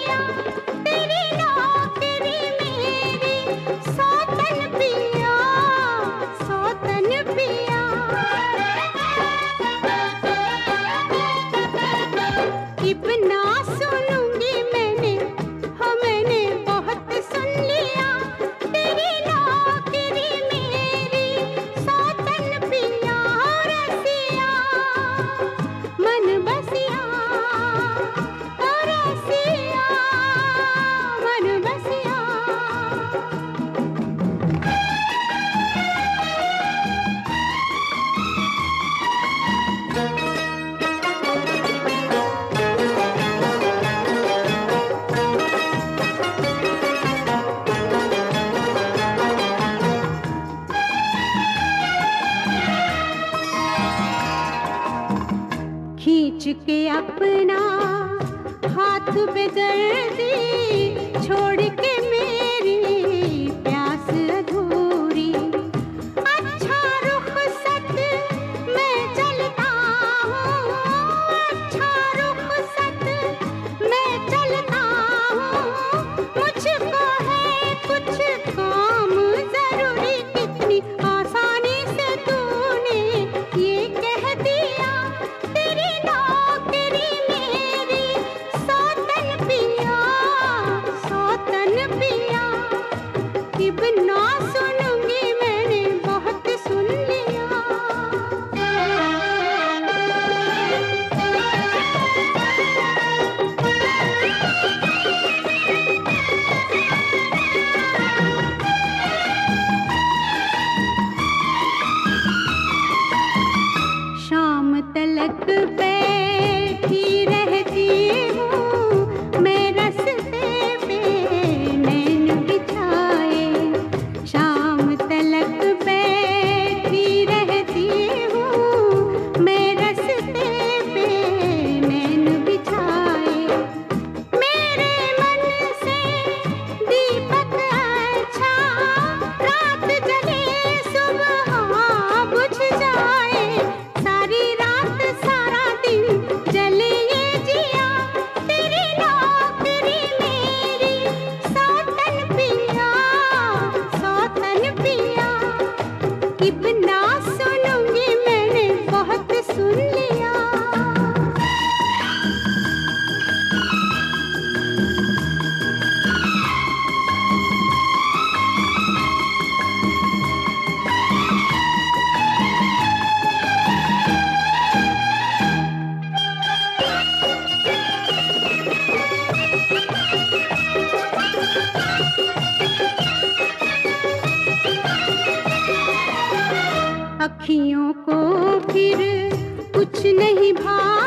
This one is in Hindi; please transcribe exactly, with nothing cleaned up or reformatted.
खींच के अपना हाथ पे दर्दी छोड़ के मेरी प्यास अधूरी। अच्छा रुखसत मैं चलता हूँ, अच्छा रुखसत मैं चलता हूँ। मुझको है कुछ काम जरूरी, कितनी आसानी से तूने ये कह दिया। तेरी नौकरी मेरी सौतन पिया, सौतन पिया। अब ना सुनूंगी मैंने बहुत सुन लिया। शाम तलक बैठी रहती हूँ मैं रस्ते पे नैन बिछाए। शाम तलक बैठी रहती हूँ मैं रस्ते पे नैन बिछाए। मेरे मन से दीपक अच्छा रात जले सुबह बुझ जाए। सारी रात सारा दिन जले ये जिया। तेरी नौकरी मेरी सौतन पिया, सौतन पिया। अब ना सुनूंगी मैंने बहुत सुन लिया। अखियों को फिर कुछ नहीं भा